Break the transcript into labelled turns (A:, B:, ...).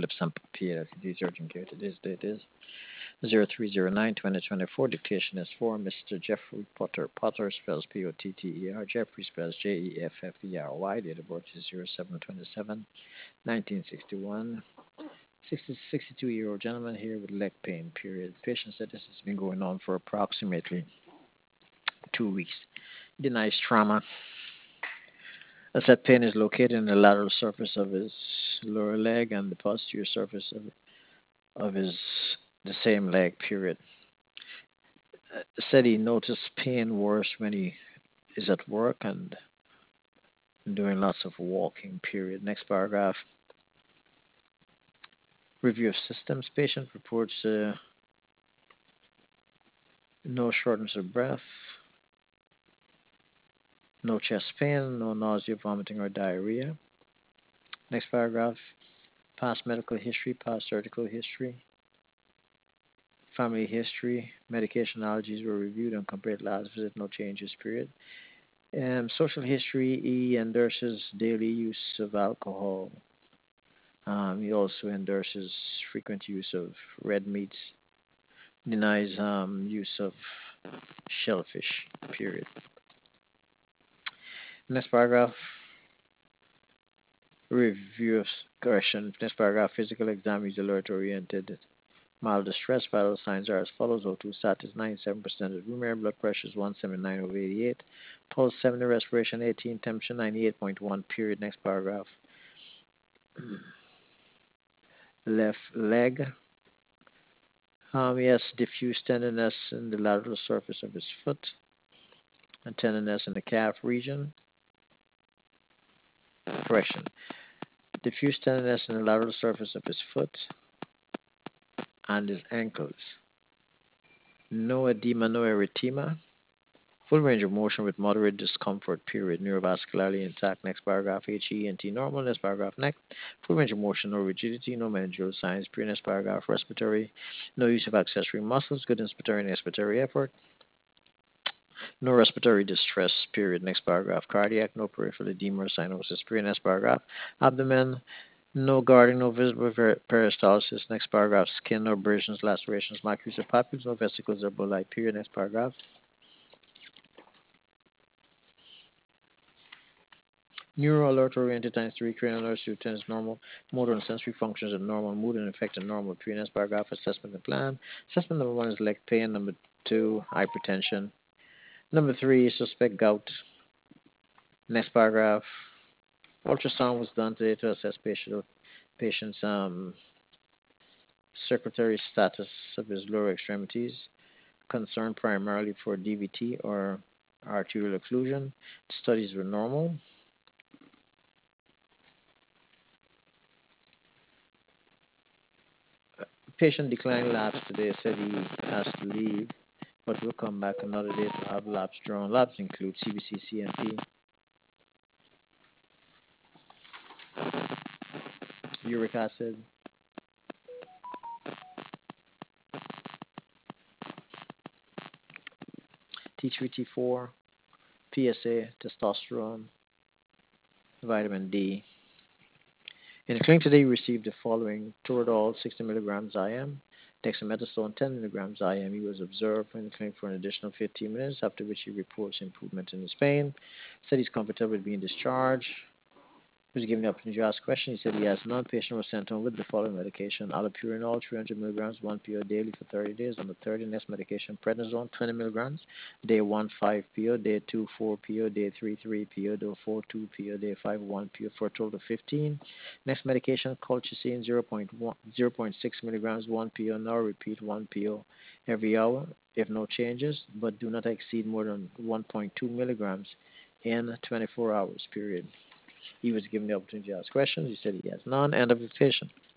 A: Phillips and PA. That is urgent care. Today's date is 0309-2024. Dictation is for Mr. Jeffrey Potter. Potter spells P-O-T-T-E-R. Jeffrey spells Jeffrey. Date of birth is 07/27/1961. 62-year-old gentleman here with leg pain, period. Patient said this has been going on for approximately 2 weeks. Denies trauma. As that pain is located in the lateral surface of his lower leg and the posterior surface of his the same leg, period. Said he noticed pain worse when he is at work and doing lots of walking, period. Next paragraph. Review of systems. Patient reports no shortness of breath, no chest pain, no nausea, vomiting, or diarrhea. Next paragraph. Past medical history, past surgical history, family history, medication allergies were reviewed and compared last visit, no changes, period. Social history, he endorses daily use of alcohol. He also endorses frequent use of red meats, denies use of shellfish, period. Next paragraph, review of correction. Next paragraph, physical exam is alert oriented. Mild distress, vital signs are as follows. O2 status 97% of room air, blood pressure is 179/88, pulse 70, respiration 18, temperature 98.1, period. Next paragraph. Left leg. He has diffuse tenderness in the lateral surface of his foot and tenderness in the calf region. Correction. Diffuse tenderness in the lateral surface of his foot and his ankles. No edema, no erythema. Full range of motion with moderate discomfort, period. Neurovascularly intact. Next paragraph. HENT normal. Next paragraph. Neck. Full range of motion, no rigidity, no meningeal signs. Period. Next paragraph. Respiratory. No use of accessory muscles. Good inspiratory and expiratory effort. No respiratory distress, period. Next paragraph. Cardiac. No peripheral edema or cyanosis, period. Next paragraph. Abdomen. No guarding, no visible peristalsis. Next paragraph. Skin, no abrasions, lacerations, macules or papules, no vesicles or bulli, period. Next paragraph. Neuro alert oriented times 3, cranial nerves to 10 is normal. Motor and sensory functions are normal. Mood and affect are normal. Period. Next paragraph. Assessment and plan. Assessment number 1 is leg pain. Number 2, hypertension. Number 3, suspect gout. Next paragraph. Ultrasound was done today to assess patient's circulatory status of his lower extremities. Concern primarily for DVT or arterial occlusion. Studies were normal. Patient declined labs today, said he has to leave, but will come back another day to have labs drawn. Labs include CBC, CMP, uric acid, T3, T4, PSA, testosterone, vitamin D. In the clinic today, he received the following: Toradol 60 milligrams IM, dexamethasone 10 milligrams IM. He was observed in the clinic for an additional 15 minutes, after which he reports improvement in his pain. Said he's comfortable with being discharged. He was given the opportunity to ask questions. He said he has none. Patient was sent home with the following medication: allopurinol 300 milligrams, 1 PO daily for 30 days. On the 30, next medication, prednisone 20 milligrams, day 1, 5 PO, day 2, 4 PO, day 3, 3 PO, day 4, 2 PO, day 5, 1 PO, for a total of 15. Next medication, colchicine 0.6 milligrams, 1 PO. Now repeat 1 PO every hour if no changes, but do not exceed more than 1.2 milligrams in 24 hours, period. He was given the opportunity to ask questions. He said he has none. End of dictation.